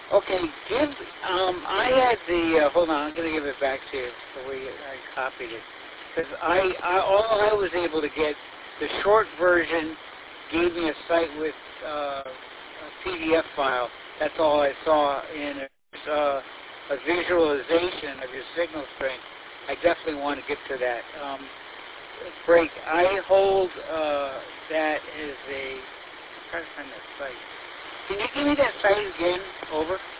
Okay, I had the, hold on, I'm going to give it back to you the way I copied it. Because all I was able to get, the short version gave me a site with a PDF file. That's all I saw in it. A visualization of your signal strength. I definitely want to get to that. Break, I hold that as a, I'm trying to find that site. Can you give me that site again? Over.